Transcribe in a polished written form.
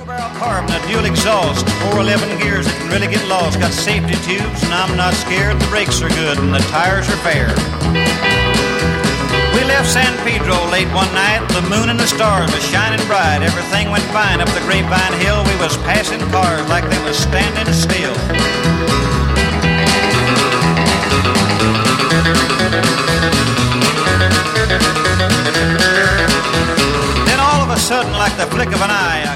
Two-barrel carb and a dual exhaust, 411 gears that can really get lost. Got safety tubes and I'm not scared. The brakes are good and the tires are fair. We left San Pedro late one night. The moon and the stars were shining bright. Everything went fine up the Grapevine Hill. We was passing cars like they was standing still. Then all of a sudden, like the flick of an eye,